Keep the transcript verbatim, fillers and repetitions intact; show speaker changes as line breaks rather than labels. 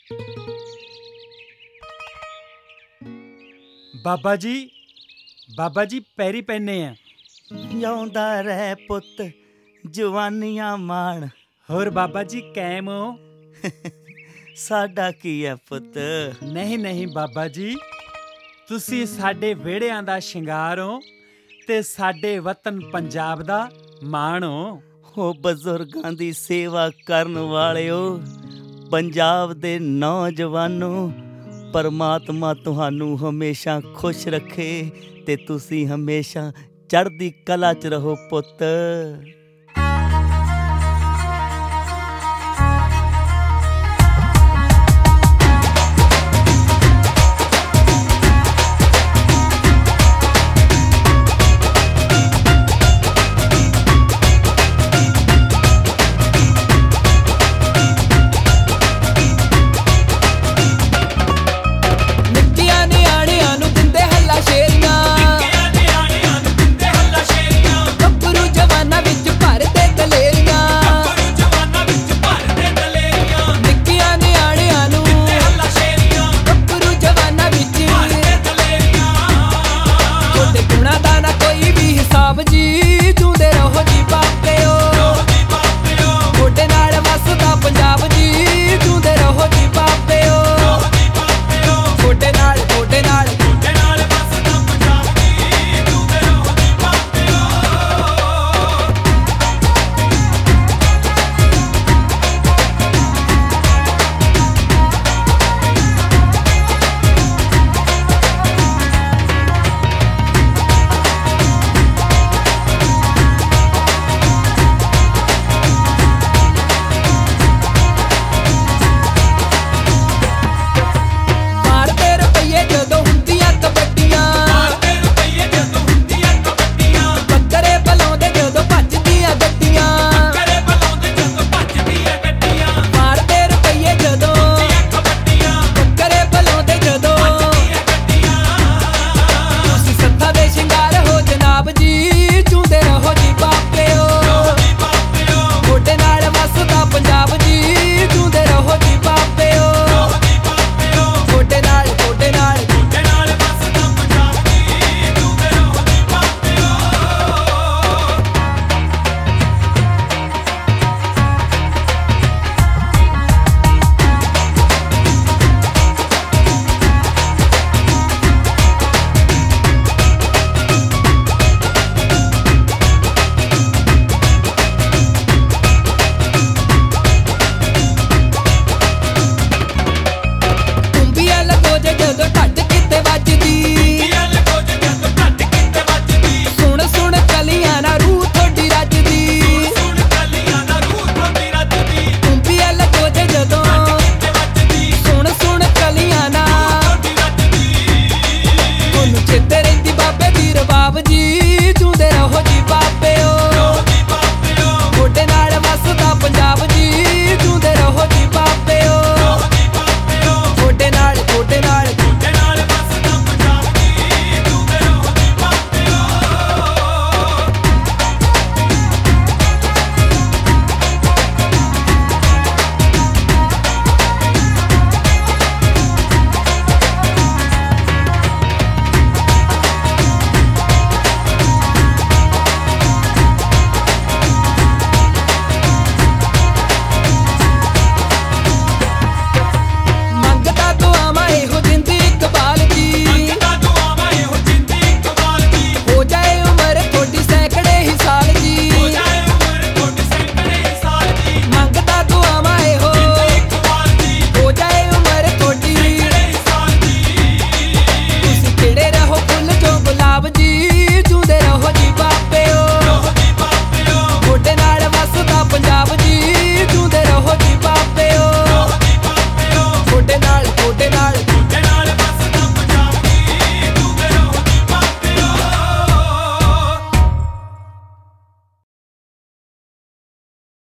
बाबा जी बाबा जी पैरी पैने आ।
जिउंदा रह पुत जवानियां माण।
होर बाबा जी कैम हो?
साडा की है पुत।
नहीं नहीं बाबा जी, तुसी साडे विहड़ियां दा शिंगार हो ते साडे वतन पंजाब दा माण हो।
हो बजुर्गां दी सेवा करन वालिओ, पंजाब दे नौजवानों, परमात्मा तुहानू हमेशा खुश रखे ते तुसी हमेशा चढ़दी कला च रहो पुत।
ਨਾਲ